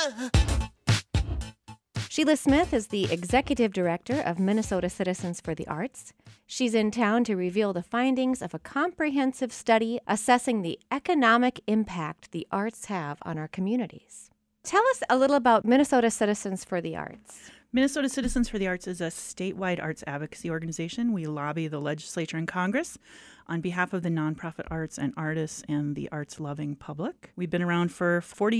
Sheila Smith is the executive director of Minnesota Citizens for the Arts. She's in town to reveal the findings of a comprehensive study assessing the economic impact the arts have on our communities. Tell us a little about Minnesota Citizens for the Arts. Minnesota Citizens for the Arts is a statewide arts advocacy organization. We lobby the legislature and Congress on behalf of the nonprofit arts and artists and the arts-loving public. We've been around for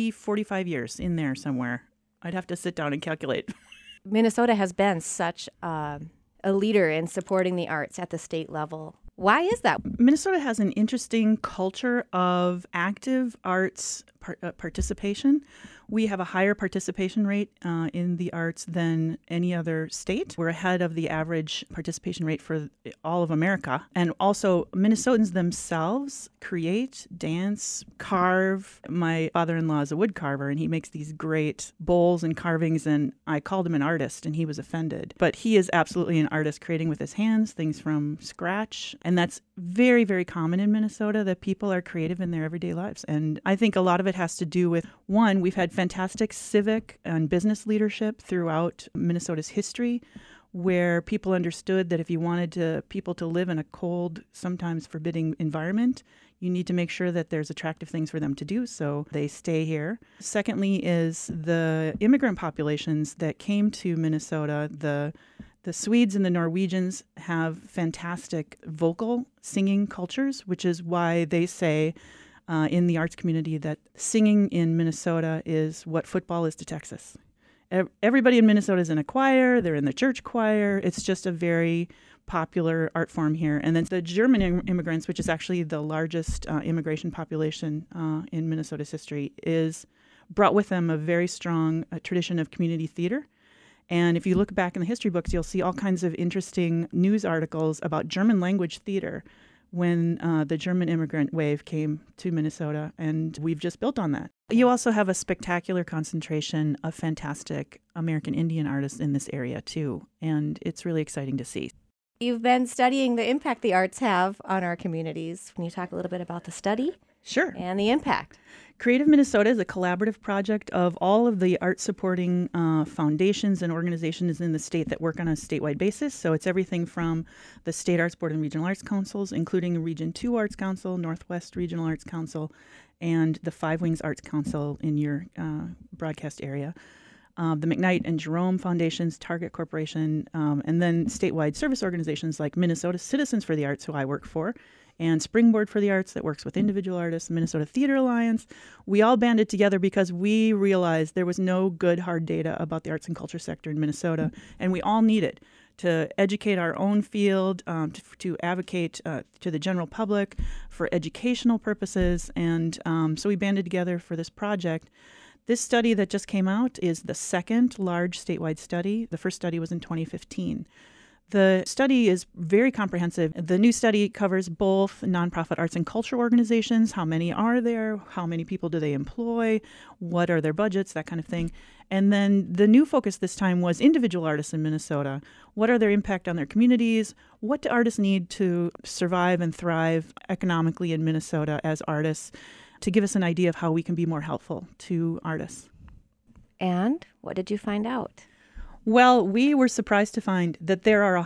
45 years, in there somewhere. I'd have to sit down and calculate. Minnesota has been such a leader in supporting the arts at the state level. Why is that? Minnesota has an interesting culture of active arts participation. We have a higher participation rate in the arts than any other state. We're ahead of the average participation rate for all of America. And also, Minnesotans themselves create, dance, carve. My father-in-law is a wood carver, and he makes these great bowls and carvings, and I called him an artist, and he was offended. But he is absolutely an artist, creating with his hands, things from scratch. And that's very, very common in Minnesota, that people are creative in their everyday lives. And I think a lot of it has to do with, one, we've had fantastic civic and business leadership throughout Minnesota's history, where people understood that if you wanted people to live in a cold, sometimes forbidding environment, you need to make sure that there's attractive things for them to do, so they stay here. Secondly is the immigrant populations that came to Minnesota. The Swedes and the Norwegians have fantastic vocal singing cultures, which is why they say in the arts community that singing in Minnesota is what football is to Texas. Everybody in Minnesota is in a choir. They're in the church choir. It's just a very popular art form here. And then the German immigrants, which is actually the largest immigration population in Minnesota's history, is brought with them a very strong tradition of community theater. And if you look back in the history books, you'll see all kinds of interesting news articles about German language theater when the German immigrant wave came to Minnesota, and we've just built on that. You also have a spectacular concentration of fantastic American Indian artists in this area, too, and it's really exciting to see. You've been studying the impact the arts have on our communities. Can you talk a little bit about the study? Sure. And the impact. Creative Minnesota is a collaborative project of all of the art-supporting foundations and organizations in the state that work on a statewide basis. So it's everything from the State Arts Board and Regional Arts Councils, including Region 2 Arts Council, Northwest Regional Arts Council, and the Five Wings Arts Council in your broadcast area. The McKnight and Jerome Foundations, Target Corporation, and then statewide service organizations like Minnesota Citizens for the Arts, who I work for, and Springboard for the Arts that works with individual artists, Minnesota Theater Alliance. We all banded together because we realized there was no good hard data about the arts and culture sector in Minnesota, and we all need it to educate our own field, to advocate to the general public for educational purposes, and so we banded together for this project. This study that just came out is the second large statewide study. The first study was in 2015. The study is very comprehensive. The new study covers both nonprofit arts and culture organizations. How many are there? How many people do they employ? What are their budgets? That kind of thing. And then the new focus this time was individual artists in Minnesota. What are their impact on their communities? What do artists need to survive and thrive economically in Minnesota as artists, to give us an idea of how we can be more helpful to artists. And what did you find out? Well, we were surprised to find that there are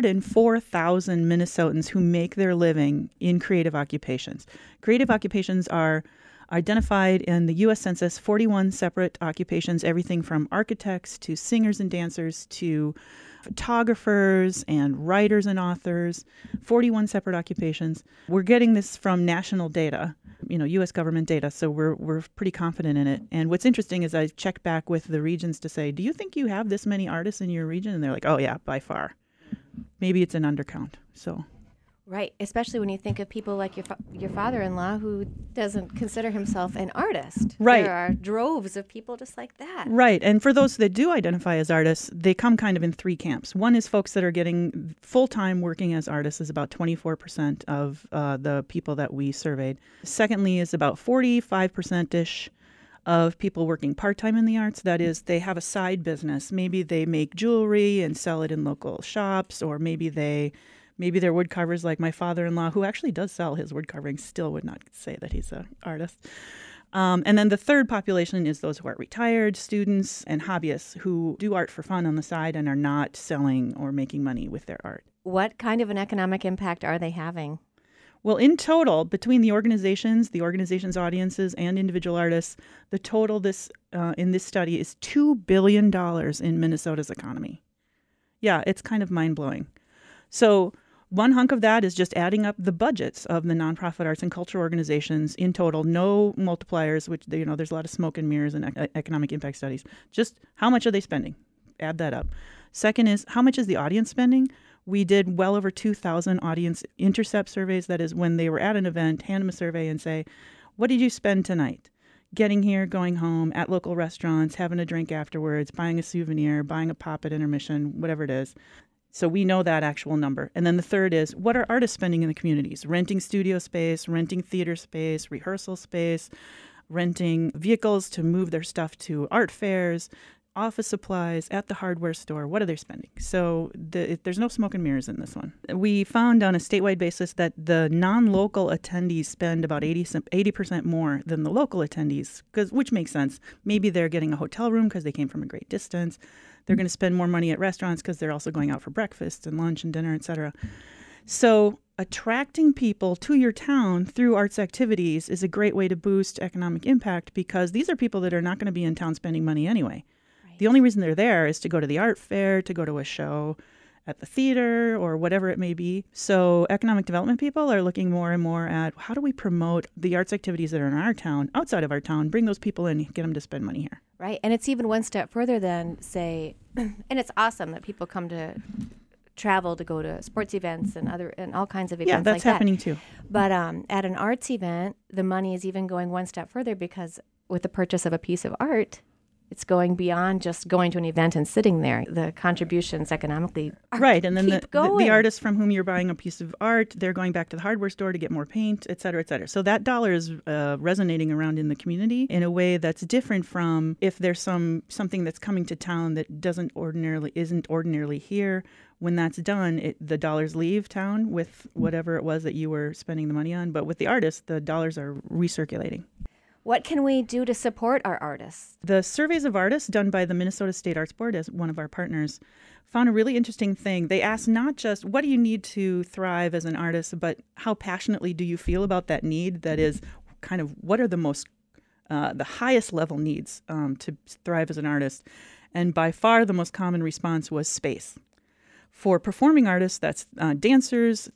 104,000 Minnesotans who make their living in creative occupations. Creative occupations are identified in the U.S. Census, 41 separate occupations, everything from architects to singers and dancers to photographers and writers and authors, 41 separate occupations. We're getting this from national data, U.S. government data, so we're pretty confident in it. And what's interesting is I checked back with the regions to say, do you think you have this many artists in your region? And they're like, oh yeah, by far. Maybe it's an undercount, so... Right, especially when you think of people like your father-in-law who doesn't consider himself an artist. Right. There are droves of people just like that. Right, and for those that do identify as artists, they come kind of in three camps. One is folks that are getting full-time working as artists, is about 24% of the people that we surveyed. Secondly is about 45%-ish of people working part-time in the arts. That is, they have a side business. Maybe they make jewelry and sell it in local shops, or maybe they're wood carvers like my father-in-law, who actually does sell his wood carving, still would not say that he's an artist. And then the third population is those who are retired, students, and hobbyists who do art for fun on the side and are not selling or making money with their art. What kind of an economic impact are they having? Well, in total, between the organization's audiences, and individual artists, the total in this study is $2 billion in Minnesota's economy. Yeah, it's kind of mind-blowing. So one hunk of that is just adding up the budgets of the nonprofit arts and culture organizations in total, no multipliers, which, there's a lot of smoke and mirrors in economic impact studies. Just how much are they spending? Add that up. Second is, how much is the audience spending? We did well over 2,000 audience intercept surveys. That is, when they were at an event, hand them a survey and say, what did you spend tonight? Getting here, going home, at local restaurants, having a drink afterwards, buying a souvenir, buying a pop at intermission, whatever it is. So we know that actual number. And then the third is, what are artists spending in the communities? Renting studio space, renting theater space, rehearsal space, renting vehicles to move their stuff to art fairs, office supplies, at the hardware store. What are they spending? So there's no smoke and mirrors in this one. We found on a statewide basis that the non-local attendees spend about 80% more than the local attendees, which makes sense. Maybe they're getting a hotel room because they came from a great distance. They're going to spend more money at restaurants because they're also going out for breakfast and lunch and dinner, et cetera. So attracting people to your town through arts activities is a great way to boost economic impact, because these are people that are not going to be in town spending money anyway. The only reason they're there is to go to the art fair, to go to a show at the theater, or whatever it may be. So economic development people are looking more and more at, how do we promote the arts activities that are in our town, outside of our town, bring those people in, get them to spend money here. Right. And it's even one step further than, say, and it's awesome that people come to travel to go to sports events and all kinds of events. Yeah, that's like that. happening too. But at an arts event, the money is even going one step further, because with the purchase of a piece of art, it's going beyond just going to an event and sitting there. The contributions economically right, and then the artist from whom you're buying a piece of art, they're going back to the hardware store to get more paint, et cetera, et cetera. So that dollar is resonating around in the community in a way that's different from if there's something that's coming to town that isn't ordinarily here. When that's done, the dollars leave town with whatever it was that you were spending the money on. But with the artists, the dollars are recirculating. What can we do to support our artists? The surveys of artists done by the Minnesota State Arts Board, as one of our partners, found a really interesting thing. They asked not just what do you need to thrive as an artist, but how passionately do you feel about that need? That is, kind of what are the highest level needs to thrive as an artist? And by far the most common response was space. For performing artists, that's dancers,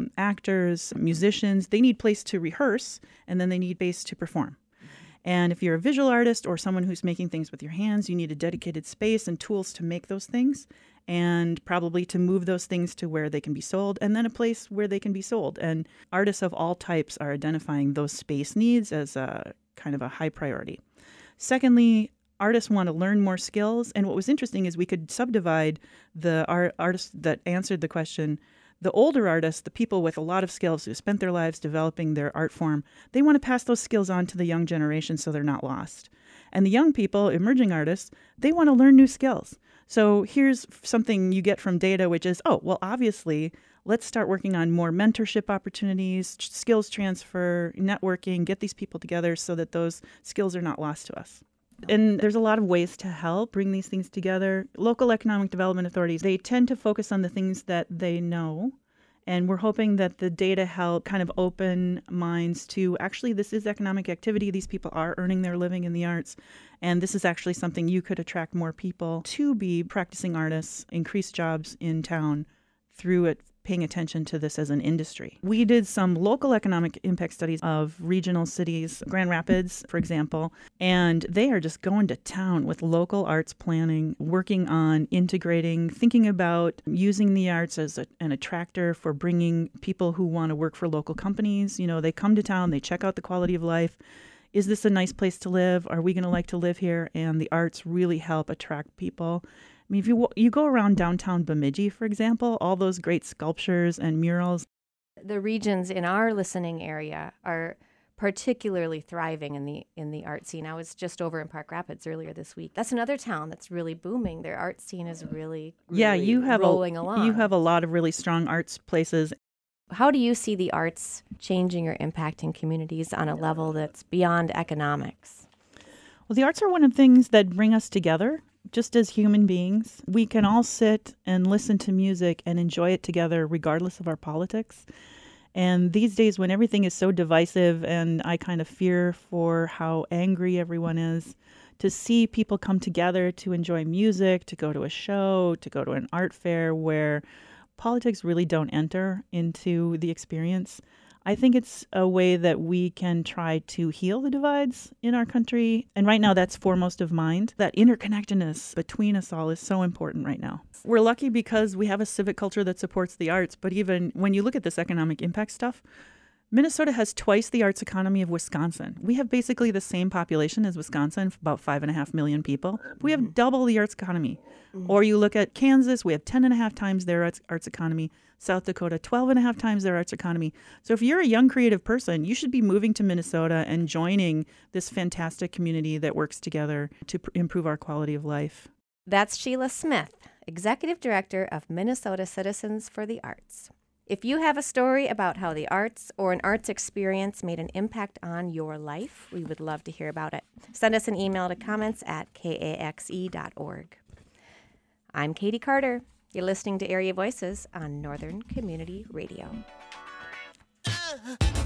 actors, musicians, they need place to rehearse, and then they need space to perform. And if you're a visual artist or someone who's making things with your hands, you need a dedicated space and tools to make those things, and probably to move those things to where they can be sold, and then a place where they can be sold. And artists of all types are identifying those space needs as a kind of a high priority. Secondly, artists want to learn more skills. And what was interesting is we could subdivide the artists that answered the question. The older artists, the people with a lot of skills who spent their lives developing their art form, they want to pass those skills on to the young generation so they're not lost. And the young people, emerging artists, they want to learn new skills. So here's something you get from data, which is, obviously, let's start working on more mentorship opportunities, skills transfer, networking, get these people together so that those skills are not lost to us. And there's a lot of ways to help bring these things together. Local economic development authorities, they tend to focus on the things that they know. And we're hoping that the data help kind of open minds to, actually, this is economic activity. These people are earning their living in the arts. And this is actually something you could attract more people to be practicing artists, increase jobs in town through it, paying attention to this as an industry. We did some local economic impact studies of regional cities, Grand Rapids, for example, and they are just going to town with local arts planning, working on integrating, thinking about using the arts as an attractor for bringing people who want to work for local companies. They come to town, they check out the quality of life. Is this a nice place to live? Are we going to like to live here? And the arts really help attract people. I mean, if you go around downtown Bemidji, for example, all those great sculptures and murals. The regions in our listening area are particularly thriving in the art scene. I was just over in Park Rapids earlier this week. That's another town that's really booming. Their art scene is really you have rolling along. You have a lot of really strong arts places. How do you see the arts changing or impacting communities on a level that's beyond economics? Well, the arts are one of the things that bring us together. Just as human beings, we can all sit and listen to music and enjoy it together regardless of our politics. And these days when everything is so divisive and I kind of fear for how angry everyone is, to see people come together to enjoy music, to go to a show, to go to an art fair where politics really don't enter into the experience, I think it's a way that we can try to heal the divides in our country. And right now, that's foremost of mind. That interconnectedness between us all is so important right now. We're lucky because we have a civic culture that supports the arts. But even when you look at this economic impact stuff, Minnesota has twice the arts economy of Wisconsin. We have basically the same population as Wisconsin, about 5.5 million people. We have double the arts economy. Or you look at Kansas, we have 10.5 times their arts economy. South Dakota, 12.5 times their arts economy. So if you're a young creative person, you should be moving to Minnesota and joining this fantastic community that works together to improve our quality of life. That's Sheila Smith, Executive Director of Minnesota Citizens for the Arts. If you have a story about how the arts or an arts experience made an impact on your life, we would love to hear about it. Send us an email to comments@kaxe.org. I'm Katie Carter. You're listening to Area Voices on Northern Community Radio.